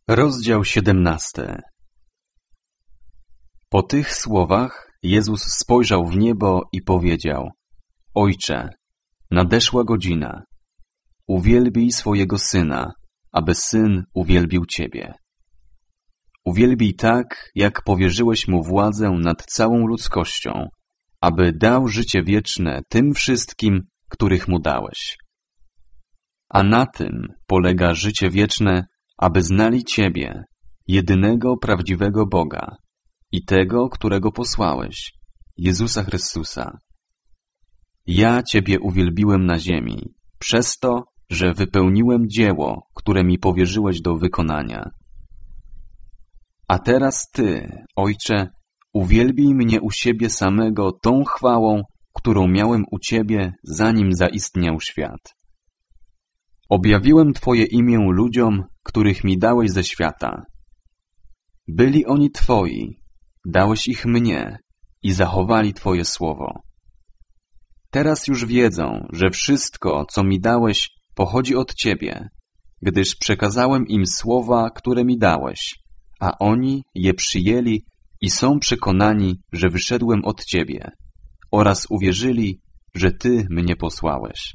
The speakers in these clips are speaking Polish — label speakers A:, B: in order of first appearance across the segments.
A: Rozdział 17. Po tych słowach Jezus spojrzał w niebo i powiedział: Ojcze, nadeszła godzina. Uwielbij swojego Syna, aby Syn uwielbił Ciebie. Uwielbij tak, jak powierzyłeś Mu władzę nad całą ludzkością, aby dał życie wieczne tym wszystkim, których Mu dałeś. A na tym polega życie wieczne, aby znali Ciebie, jedynego prawdziwego Boga i tego, którego posłałeś, Jezusa Chrystusa. Ja Ciebie uwielbiłem na ziemi, przez to, że wypełniłem dzieło, które mi powierzyłeś do wykonania. A teraz Ty, Ojcze, uwielbij mnie u siebie samego tą chwałą, którą miałem u Ciebie, zanim zaistniał świat. Objawiłem Twoje imię ludziom, których mi dałeś ze świata. Byli oni Twoi, dałeś ich mnie i zachowali Twoje słowo. Teraz już wiedzą, że wszystko, co mi dałeś, pochodzi od Ciebie, gdyż przekazałem im słowa, które mi dałeś, a oni je przyjęli i są przekonani, że wyszedłem od Ciebie, oraz uwierzyli, że Ty mnie posłałeś.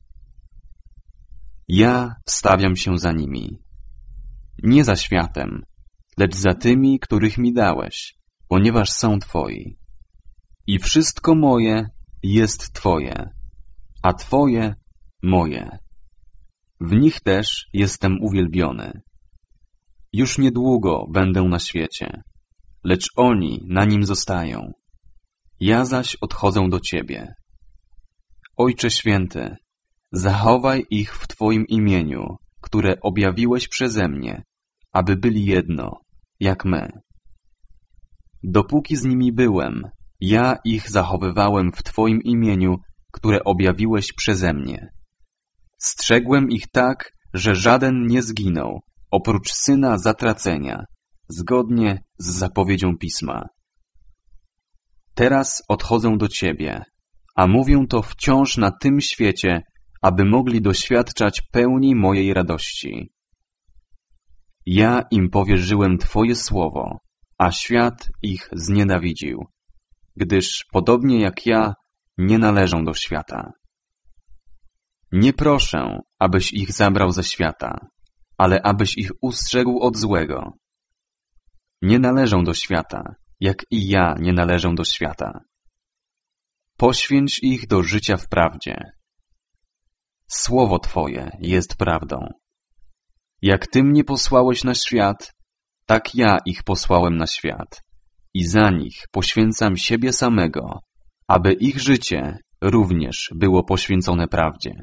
A: Ja wstawiam się za nimi. Nie za światem, lecz za tymi, których mi dałeś, ponieważ są Twoi. I wszystko moje jest Twoje, a Twoje moje. W nich też jestem uwielbiony. Już niedługo będę na świecie, lecz oni na nim zostają. Ja zaś odchodzę do Ciebie. Ojcze Święty, zachowaj ich w Twoim imieniu, które objawiłeś przeze mnie, aby byli jedno, jak my. Dopóki z nimi byłem, ja ich zachowywałem w Twoim imieniu, które objawiłeś przeze mnie. Strzegłem ich tak, że żaden nie zginął, oprócz syna zatracenia, zgodnie z zapowiedzią Pisma. Teraz odchodzę do Ciebie, a mówię to wciąż na tym świecie, aby mogli doświadczać pełni mojej radości. Ja im powierzyłem Twoje słowo, a świat ich znienawidził, gdyż podobnie jak ja nie należą do świata. Nie proszę, abyś ich zabrał ze świata, ale abyś ich ustrzegł od złego. Nie należą do świata, jak i ja nie należę do świata. Poświęć ich do życia w prawdzie. Słowo Twoje jest prawdą. Jak Ty mnie posłałeś na świat, tak ja ich posłałem na świat i za nich poświęcam siebie samego, aby ich życie również było poświęcone prawdzie.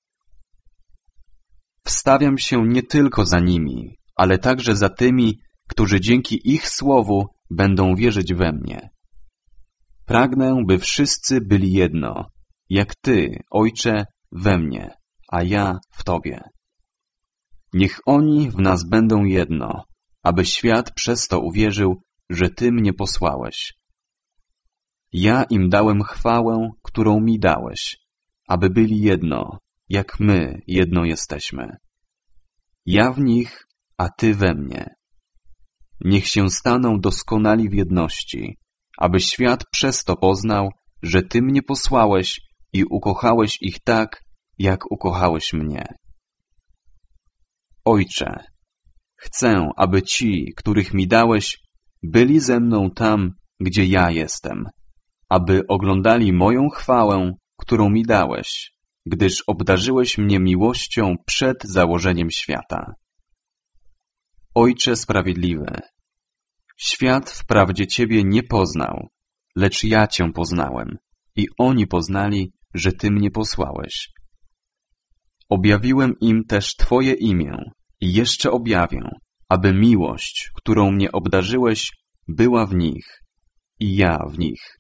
A: Wstawiam się nie tylko za nimi, ale także za tymi, którzy dzięki ich słowu będą wierzyć we mnie. Pragnę, by wszyscy byli jedno, jak Ty, Ojcze, we mnie, a ja w Tobie. Niech oni w nas będą jedno, aby świat przez to uwierzył, że Ty mnie posłałeś. Ja im dałem chwałę, którą mi dałeś, aby byli jedno, jak my jedno jesteśmy. Ja w nich, a Ty we mnie. Niech się staną doskonali w jedności, aby świat przez to poznał, że Ty mnie posłałeś i ukochałeś ich tak, jak ukochałeś mnie. Ojcze, chcę, aby ci, których mi dałeś, byli ze mną tam, gdzie ja jestem, aby oglądali moją chwałę, którą mi dałeś, gdyż obdarzyłeś mnie miłością przed założeniem świata. Ojcze sprawiedliwy, świat wprawdzie Ciebie nie poznał, lecz ja Cię poznałem i oni poznali, że Ty mnie posłałeś. Objawiłem im też Twoje imię i jeszcze objawię, aby miłość, którą mnie obdarzyłeś, była w nich i ja w nich.